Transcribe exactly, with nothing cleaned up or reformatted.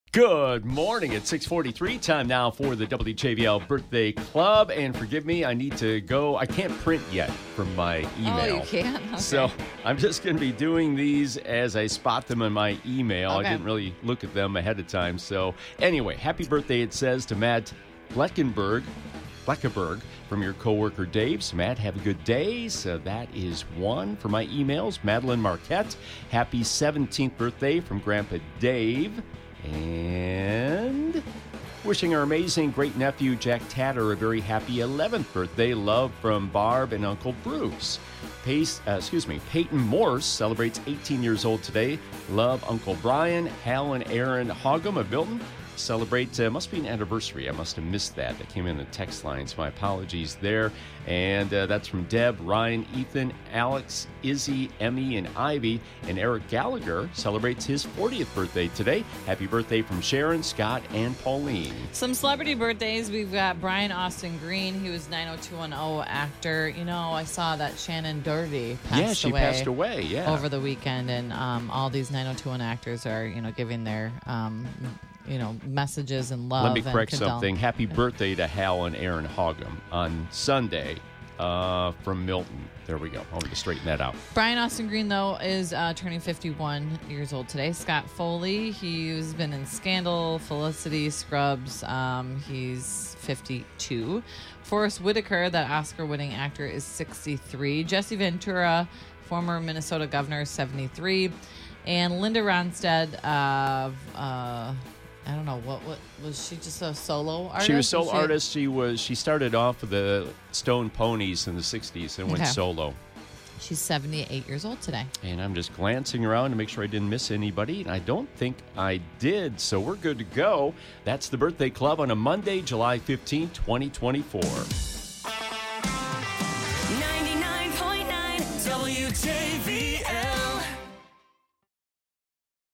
Good morning. It's six forty-three. Time now for the W J V L Birthday Club. And forgive me, I need to go. I can't print yet from my email. Oh, you can't? Okay. So I'm just going to be doing these as I spot them in my email. Okay. I didn't really look at them ahead of time. So anyway, happy birthday, it says, to Matt Bleckenberg. Bleckenberg from your coworker Dave. So Matt, have a good day. So that is one for my emails. Madeline Marquette, happy seventeenth birthday from Grandpa Dave. And wishing our amazing great-nephew Jack Tatter a very happy eleventh birthday. Love from Barb and Uncle Bruce. Pace, uh, excuse me, Peyton Morse celebrates eighteen years old today. Love Uncle Brian. Hal and Aaron Hoggum of Milton celebrate, uh, must be an anniversary. I must have missed that. That came in the text line, so my apologies there. And uh, that's from Deb, Ryan, Ethan, Alex, Izzy, Emmy, and Ivy. And Eric Gallagher celebrates his fortieth birthday today. Happy birthday from Sharon, Scott, and Pauline. Some celebrity birthdays. We've got Brian Austin Green. He was nine oh two one oh actor. You know, I saw that Shannon Doherty passed away. Yeah, she away passed away, yeah. over the weekend. And um, all these nine oh two one actors are, you know, giving their... Um, you know, messages and love. Let me and correct condol- something. Happy birthday to Hal and Aaron Hoggum on Sunday uh, from Milton. There we go. I wanted to straighten that out. Brian Austin Green, though, is uh, turning fifty-one years old today. Scott Foley, he's been in Scandal, Felicity, Scrubs. Um, he's fifty-two. Forrest Whitaker, that Oscar-winning actor, is sixty-three. Jesse Ventura, former Minnesota governor, seventy-three. And Linda Ronstadt, uh, uh, I don't know, what, what was she just a solo artist? She was a solo she artist. She was. She started off with the Stone Ponies in the sixties and went Okay. solo. She's seventy-eight years old today. And I'm just glancing around to make sure I didn't miss anybody, and I don't think I did, so we're good to go. That's the Birthday Club on a Monday, July fifteenth, twenty twenty-four. ninety-nine point nine W J V L.